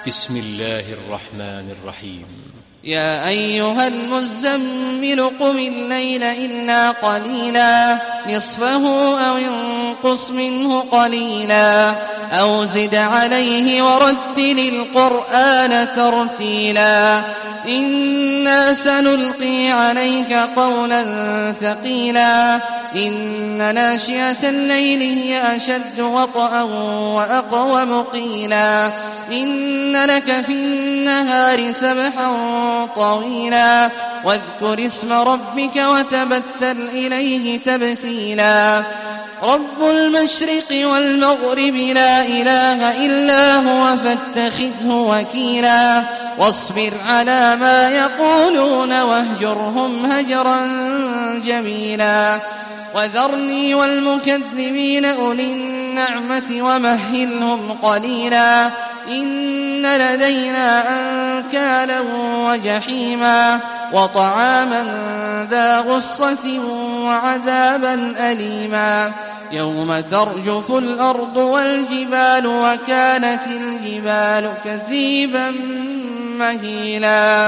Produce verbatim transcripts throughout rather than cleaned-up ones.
بسم الله الرحمن الرحيم. يا أيها المزمل قم الليل إلا قليلا نصفه أو انقص منه قليلا أو زد عليه ورتل القرآن ترتيلا إنا سنلقي عليك قولا ثقيلا إن ناشئة الليل هي أشد وطئا وأقوم قيلا إن لك في النهار سبحا طويلا واذكر اسم ربك وتبتل إليه تبتيلا رب المشرق والمغرب لا إله إلا هو فاتخذه وكيلا واصبر على ما يقولون واهجرهم هجرا جميلا وذرني والمكذبين أولي النعمة ومهلهم قليلا إن لدينا أنكالا وجحيما وطعاما ذا غصة وعذابا أليما يوم ترجف الأرض والجبال وكانت الجبال كثيبا مهيلا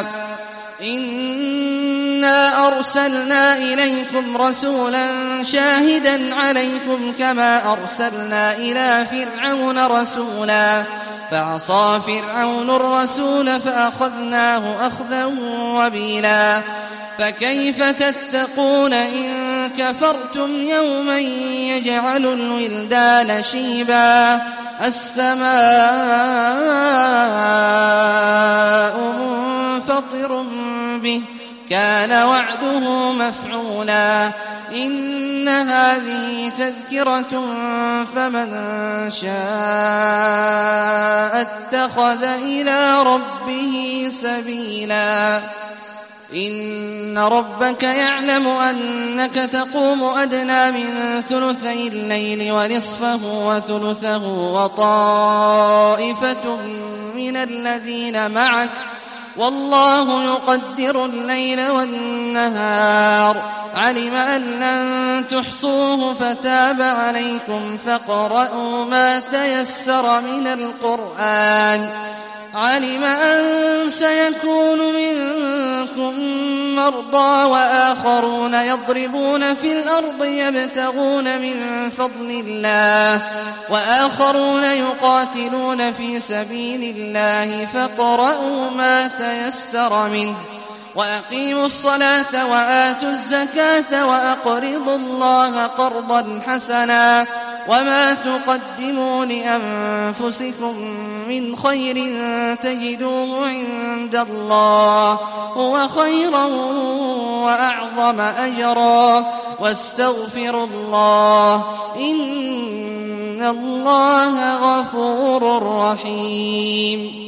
إنا أرسلنا إليكم رسولا شاهدا عليكم كما أرسلنا إلى فرعون رسولا فعصى فرعون الرسول فأخذناه أخذا وبيلا فكيف تتقون إن كفرتم يوما يجعل الولدان شيبا السماء منفطر به كان وعده مفعولا إن هذه تذكرة فمن شاء اتخذ إلى ربه سبيلا إن ربك يعلم أنك تقوم أدنى من ثلثي الليل ونصفه وثلثه وطائفة من الذين معك والله يقدر الليل والنهار علم أن لن تحصوه فتاب عليكم فاقرؤوا ما تيسر من القرآن علم أن سيكون منكم مرضى وآخرون يضربون في الأرض يبتغون من فضل الله وآخرون يقاتلون في سبيل الله فاقرؤوا ما تيسر منه وأقيموا الصلاة وآتوا الزكاة وأقرضوا الله قرضا حسنا وما تقدموا لأنفسكم من خير تجدوه عند الله هو خيرا وأعظم أجرا واستغفروا الله إن الله غفور رحيم.